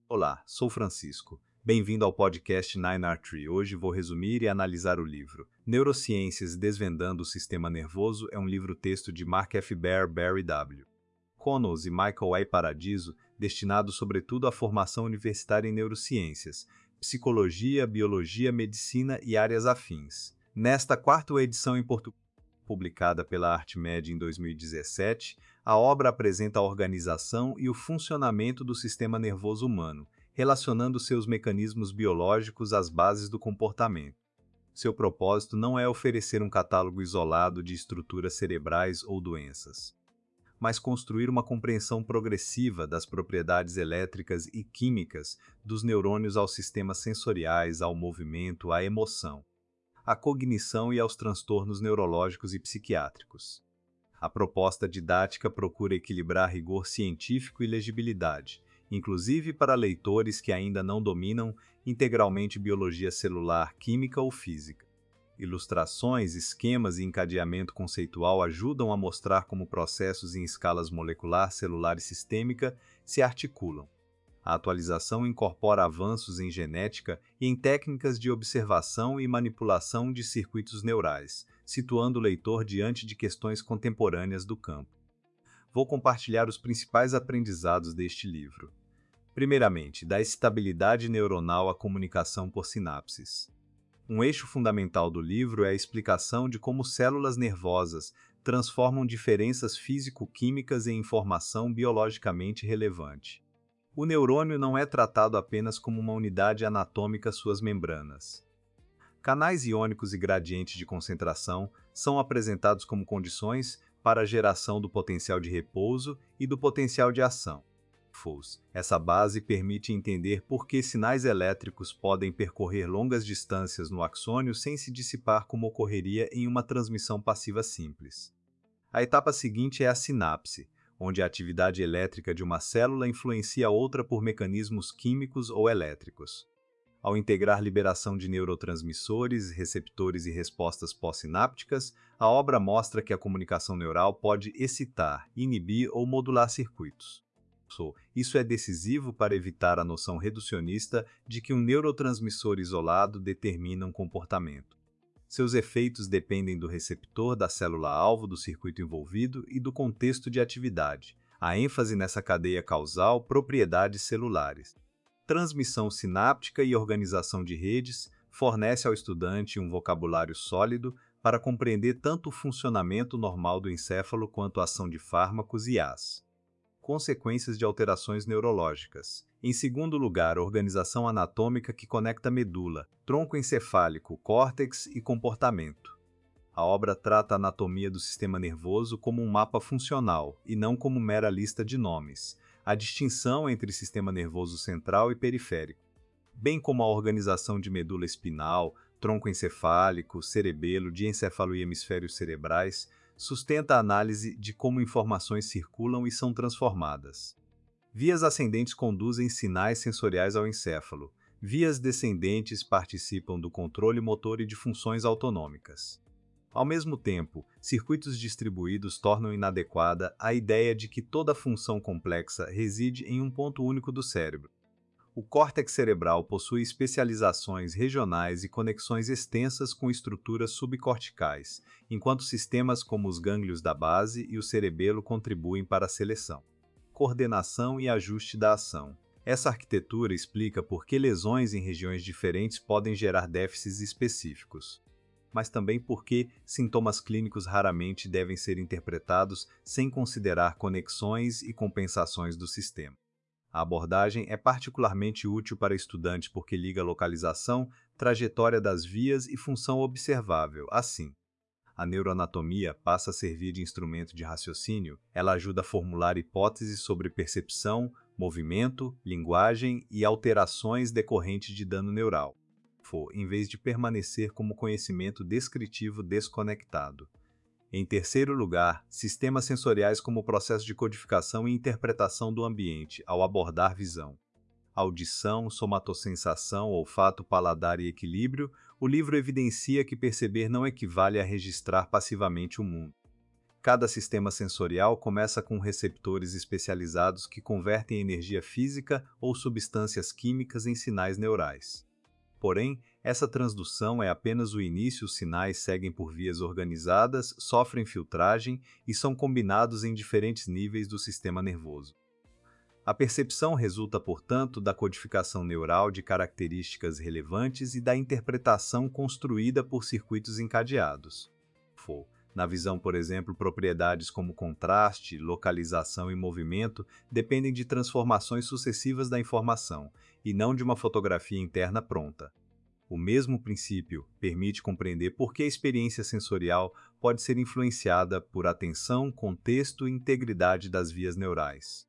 Olá, sou Francisco. Bem-vindo ao podcast 9R3. Hoje vou resumir e analisar o livro Neurociências Desvendando o Sistema Nervoso. É um livro-texto de Mark F. Baer, Barry W. Connells e Michael A. Paradiso, destinado sobretudo à formação universitária em neurociências, psicologia, biologia, medicina e áreas afins. Nesta quarta edição em português, publicada pela ArtMed em 2017, a obra apresenta a organização e o funcionamento do sistema nervoso humano, relacionando seus mecanismos biológicos às bases do comportamento. Seu propósito não é oferecer um catálogo isolado de estruturas cerebrais ou doenças, mas construir uma compreensão progressiva das propriedades elétricas e químicas dos neurônios aos sistemas sensoriais, ao movimento, à emoção, à cognição e aos transtornos neurológicos e psiquiátricos. A proposta didática procura equilibrar rigor científico e legibilidade, inclusive para leitores que ainda não dominam integralmente biologia celular, química ou física. Ilustrações, esquemas e encadeamento conceitual ajudam a mostrar como processos em escalas molecular, celular e sistêmica se articulam. A atualização incorpora avanços em genética e em técnicas de observação e manipulação de circuitos neurais, situando o leitor diante de questões contemporâneas do campo. Vou compartilhar os principais aprendizados deste livro. Primeiramente, da estabilidade neuronal à comunicação por sinapses. Um eixo fundamental do livro é a explicação de como células nervosas transformam diferenças físico-químicas em informação biologicamente relevante. O neurônio não é tratado apenas como uma unidade anatômica suas membranas. Canais iônicos e gradientes de concentração são apresentados como condições para a geração do potencial de repouso e do potencial de ação. Essa base permite entender por que sinais elétricos podem percorrer longas distâncias no axônio sem se dissipar como ocorreria em uma transmissão passiva simples. A etapa seguinte é a sinapse, onde a atividade elétrica de uma célula influencia outra por mecanismos químicos ou elétricos. Ao integrar liberação de neurotransmissores, receptores e respostas pós-sinápticas, a obra mostra que a comunicação neural pode excitar, inibir ou modular circuitos. Isso é decisivo para evitar a noção reducionista de que um neurotransmissor isolado determina um comportamento. Seus efeitos dependem do receptor, da célula-alvo, do circuito envolvido e do contexto de atividade. A ênfase nessa cadeia causal, propriedades celulares. Transmissão sináptica e organização de redes fornece ao estudante um vocabulário sólido para compreender tanto o funcionamento normal do encéfalo quanto a ação de fármacos e consequências de alterações neurológicas. Em segundo lugar, organização anatômica que conecta medula, tronco encefálico, córtex e comportamento. A obra trata a anatomia do sistema nervoso como um mapa funcional e não como mera lista de nomes. A distinção entre sistema nervoso central e periférico, bem como a organização de medula espinal, tronco encefálico, cerebelo, diencéfalo e hemisférios cerebrais, sustenta a análise de como informações circulam e são transformadas. Vias ascendentes conduzem sinais sensoriais ao encéfalo. Vias descendentes participam do controle motor e de funções autonômicas. Ao mesmo tempo, circuitos distribuídos tornam inadequada a ideia de que toda função complexa reside em um ponto único do cérebro. O córtex cerebral possui especializações regionais e conexões extensas com estruturas subcorticais, enquanto sistemas como os gânglios da base e o cerebelo contribuem para a seleção, coordenação e ajuste da ação. Essa arquitetura explica por que lesões em regiões diferentes podem gerar déficits específicos, mas também por que sintomas clínicos raramente devem ser interpretados sem considerar conexões e compensações do sistema. A abordagem é particularmente útil para estudantes porque liga localização, trajetória das vias e função observável. Assim, a neuroanatomia passa a servir de instrumento de raciocínio. Ela ajuda a formular hipóteses sobre percepção, movimento, linguagem e alterações decorrentes de dano neural, em vez de permanecer como conhecimento descritivo desconectado. Em terceiro lugar, sistemas sensoriais como processo de codificação e interpretação do ambiente, ao abordar visão, audição, somatossensação, olfato, paladar e equilíbrio, o livro evidencia que perceber não equivale a registrar passivamente o mundo. Cada sistema sensorial começa com receptores especializados que convertem energia física ou substâncias químicas em sinais neurais. Porém, essa transdução é apenas o início, os sinais seguem por vias organizadas, sofrem filtragem e são combinados em diferentes níveis do sistema nervoso. A percepção resulta, portanto, da codificação neural de características relevantes e da interpretação construída por circuitos encadeados. Na visão, por exemplo, propriedades como contraste, localização e movimento dependem de transformações sucessivas da informação, e não de uma fotografia interna pronta. O mesmo princípio permite compreender por que a experiência sensorial pode ser influenciada por atenção, contexto e integridade das vias neurais.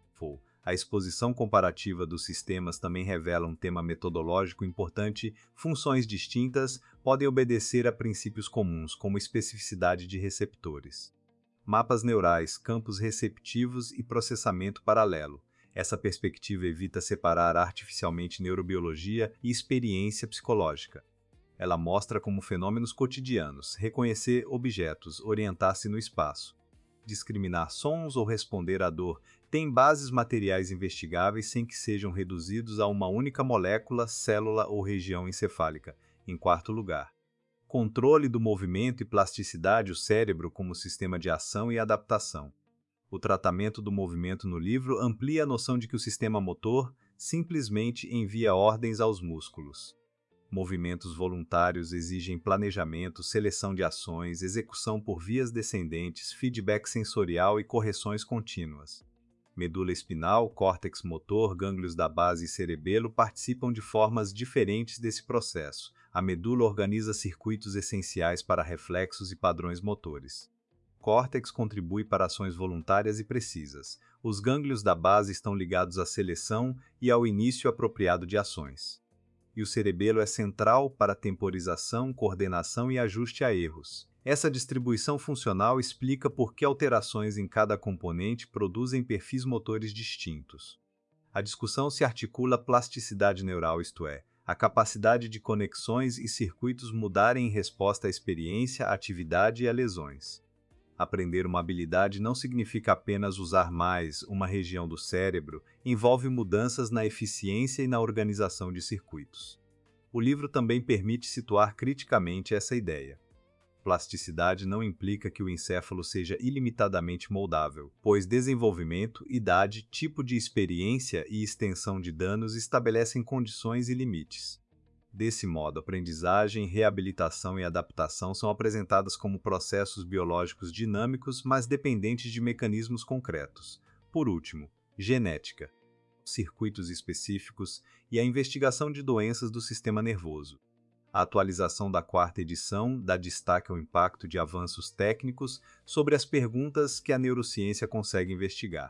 A exposição comparativa dos sistemas também revela um tema metodológico importante. Funções distintas podem obedecer a princípios comuns, como especificidade de receptores. Mapas neurais, campos receptivos e processamento paralelo. Essa perspectiva evita separar artificialmente neurobiologia e experiência psicológica. Ela mostra como fenômenos cotidianos, reconhecer objetos, orientar-se no espaço, discriminar sons ou responder à dor, têm bases materiais investigáveis sem que sejam reduzidos a uma única molécula, célula ou região encefálica. Em quarto lugar, controle do movimento e plasticidade, o cérebro como sistema de ação e adaptação. O tratamento do movimento no livro amplia a noção de que o sistema motor simplesmente envia ordens aos músculos. Movimentos voluntários exigem planejamento, seleção de ações, execução por vias descendentes, feedback sensorial e correções contínuas. Medula espinal, córtex motor, gânglios da base e cerebelo participam de formas diferentes desse processo. A medula organiza circuitos essenciais para reflexos e padrões motores. Córtex contribui para ações voluntárias e precisas. Os gânglios da base estão ligados à seleção e ao início apropriado de ações. E o cerebelo é central para temporização, coordenação e ajuste a erros. Essa distribuição funcional explica por que alterações em cada componente produzem perfis motores distintos. A discussão se articula plasticidade neural, isto é, a capacidade de conexões e circuitos mudarem em resposta à experiência, à atividade e a lesões. Aprender uma habilidade não significa apenas usar mais uma região do cérebro, envolve mudanças na eficiência e na organização de circuitos. O livro também permite situar criticamente essa ideia. Plasticidade não implica que o encéfalo seja ilimitadamente moldável, pois desenvolvimento, idade, tipo de experiência e extensão de danos estabelecem condições e limites. Desse modo, aprendizagem, reabilitação e adaptação são apresentadas como processos biológicos dinâmicos, mas dependentes de mecanismos concretos. Por último, genética, circuitos específicos e a investigação de doenças do sistema nervoso. A atualização da quarta edição dá destaque ao impacto de avanços técnicos sobre as perguntas que a neurociência consegue investigar.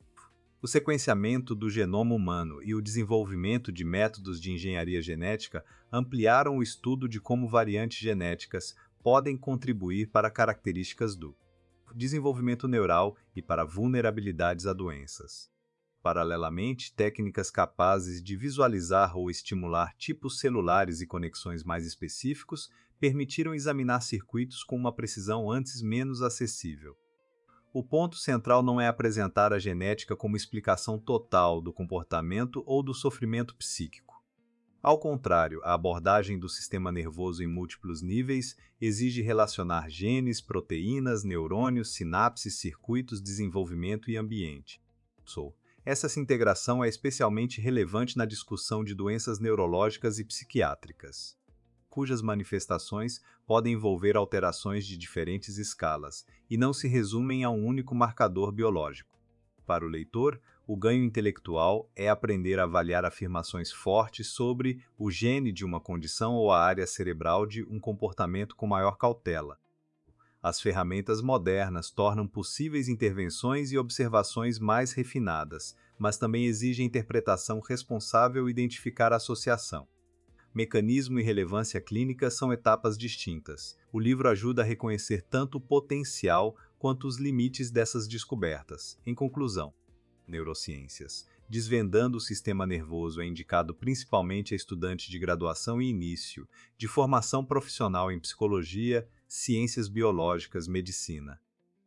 O sequenciamento do genoma humano e o desenvolvimento de métodos de engenharia genética ampliaram o estudo de como variantes genéticas podem contribuir para características do desenvolvimento neural e para vulnerabilidades a doenças. Paralelamente, técnicas capazes de visualizar ou estimular tipos celulares e conexões mais específicos permitiram examinar circuitos com uma precisão antes menos acessível. O ponto central não é apresentar a genética como explicação total do comportamento ou do sofrimento psíquico. Ao contrário, a abordagem do sistema nervoso em múltiplos níveis exige relacionar genes, proteínas, neurônios, sinapses, circuitos, desenvolvimento e ambiente. Essa integração é especialmente relevante na discussão de doenças neurológicas e psiquiátricas, cujas manifestações podem envolver alterações de diferentes escalas e não se resumem a um único marcador biológico. Para o leitor, o ganho intelectual é aprender a avaliar afirmações fortes sobre o gene de uma condição ou a área cerebral de um comportamento com maior cautela. As ferramentas modernas tornam possíveis intervenções e observações mais refinadas, mas também exigem interpretação responsável e identificar a associação. Mecanismo e relevância clínica são etapas distintas. O livro ajuda a reconhecer tanto o potencial quanto os limites dessas descobertas. Em conclusão, neurociências. Desvendando o sistema nervoso é indicado principalmente a estudantes de graduação e início, de formação profissional em psicologia, ciências biológicas, medicina.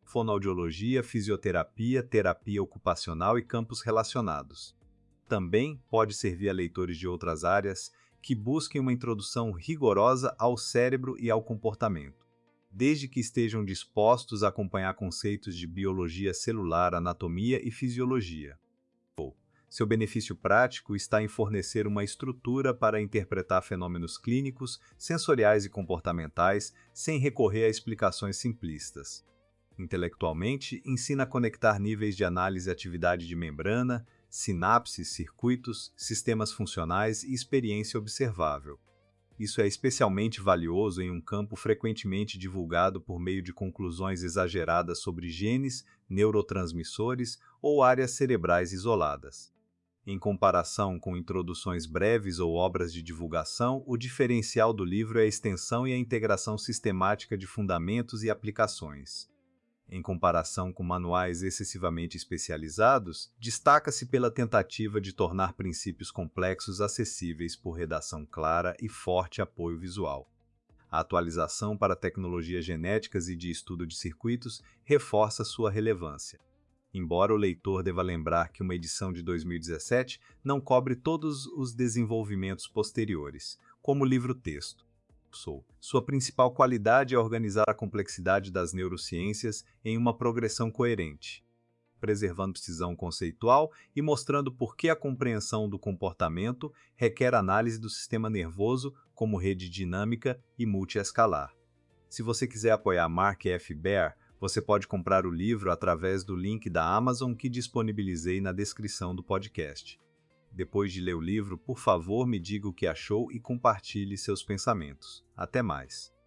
fonoaudiologia, fisioterapia, terapia ocupacional e campos relacionados. Também pode servir a leitores de outras áreas que busquem uma introdução rigorosa ao cérebro e ao comportamento, desde que estejam dispostos a acompanhar conceitos de biologia celular, anatomia e fisiologia. Seu benefício prático está em fornecer uma estrutura para interpretar fenômenos clínicos, sensoriais e comportamentais sem recorrer a explicações simplistas. Intelectualmente, ensina a conectar níveis de análise e atividade de membrana, sinapses, circuitos, sistemas funcionais e experiência observável. Isso é especialmente valioso em um campo frequentemente divulgado por meio de conclusões exageradas sobre genes, neurotransmissores ou áreas cerebrais isoladas. Em comparação com introduções breves ou obras de divulgação, o diferencial do livro é a extensão e a integração sistemática de fundamentos e aplicações. Em comparação com manuais excessivamente especializados, destaca-se pela tentativa de tornar princípios complexos acessíveis por redação clara e forte apoio visual. A atualização para tecnologias genéticas e de estudo de circuitos reforça sua relevância. Embora o leitor deva lembrar que uma edição de 2017 não cobre todos os desenvolvimentos posteriores, como o livro-texto. Sua principal qualidade é organizar a complexidade das neurociências em uma progressão coerente, preservando precisão conceitual e mostrando por que a compreensão do comportamento requer análise do sistema nervoso como rede dinâmica e multiescalar. Se você quiser apoiar Mark F. Baer, você pode comprar o livro através do link da Amazon que disponibilizei na descrição do podcast. Depois de ler o livro, por favor, me diga o que achou e compartilhe seus pensamentos. Até mais!